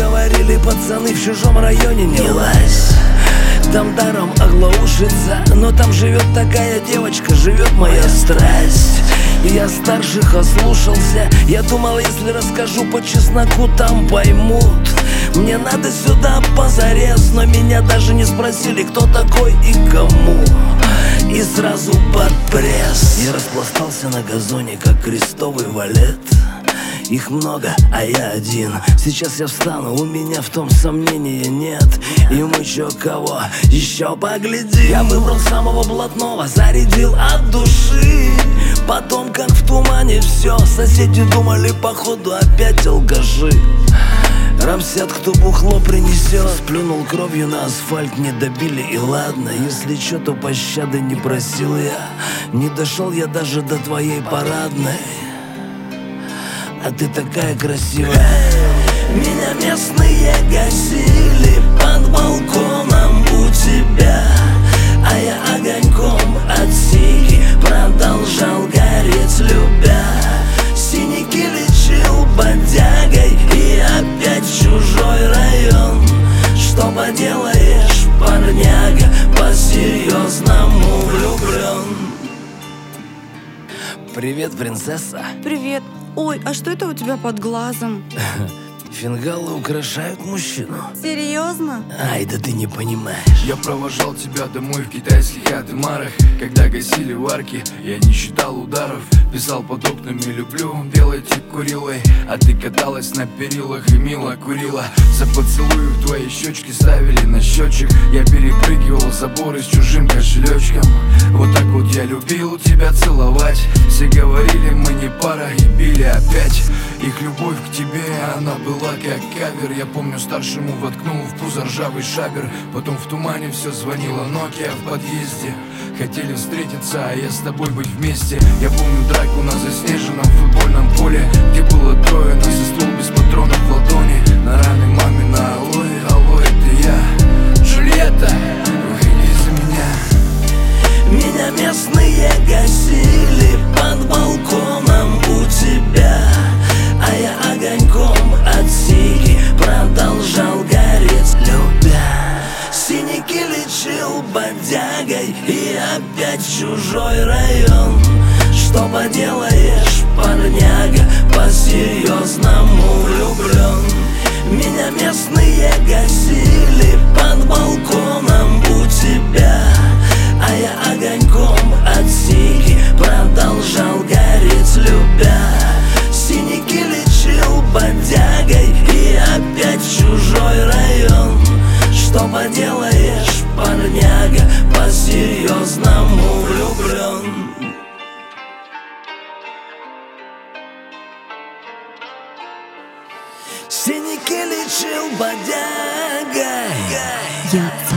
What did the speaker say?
говорили пацаны в чужом районе не лазь. Там даром оглаушится, но там живет такая девочка, живет моя страсть. Я старших ослушался, я думал, если расскажу по чесноку, там поймут. Мне надо сюда позарез, но меня даже не спросили, кто такой и кому. И сразу под пресс я распластался на газоне, как крестовый валет. Их много, а я один. Сейчас я встану, у меня в том сомнения нет. И мы чё кого, еще погляди. Я выбрал самого блатного, зарядил от души. Потом как в тумане все, соседи думали походу опять алкаши. Рамсят, кто бухло принесет. Сплюнул кровью на асфальт, не добили и ладно. Если чё, то пощады не просил я. Не дошел я даже до твоей парадной. А ты такая красивая. Меня местные гасили под балконом у тебя, а я огоньком от сиги продолжал гореть, любя. Синяки лечил бодягой и опять в чужой район. Что поделаешь, парняга, по-серьезному влюблен. Привет, принцесса. Привет. Ой, а что это у тебя под глазом? Фингалы украшают мужчину. Серьезно? Ай, да ты не понимаешь. Я провожал тебя домой в китайских атымарах. Когда гасили варки, я не считал ударов. Писал под окнами «люблю, делайте курилой». А ты каталась на перилах и мило курила. За поцелуи в твои щечки ставили на счетчик. Я перепрыгивал заборы с чужим кошелечком. Вот так вот я любил тебя целовать. Все говорили, мы не пара, и били опять. Их любовь к тебе, она была как кавер. Я помню, старшему воткнул в пузо ржавый шабер. Потом в тумане все звонила Nokia в подъезде. Хотели встретиться, а я с тобой быть вместе. Я помню драку на заснеженном футбольном поле, где было трое нас и ствол без патронов в ладони. На раны маме на алоэ, алоэ, это я. Джульетта, выходи за меня. Меня местные гасили под балконом у тебя, а я огоньком от сиги продолжал гореть, любя. Синяки лечил бодягой и опять в чужой район. Что поделаешь, парняга, по-серьезному влюблен. Меня местные гасили под балконом у тебя, а я огоньком от сиги продолжал гореть, любя. Синяки лечил бодягой и опять в чужой район. Что поделаешь, парняга, по-серьезному влюблен. Синяки лечил бодягой. Я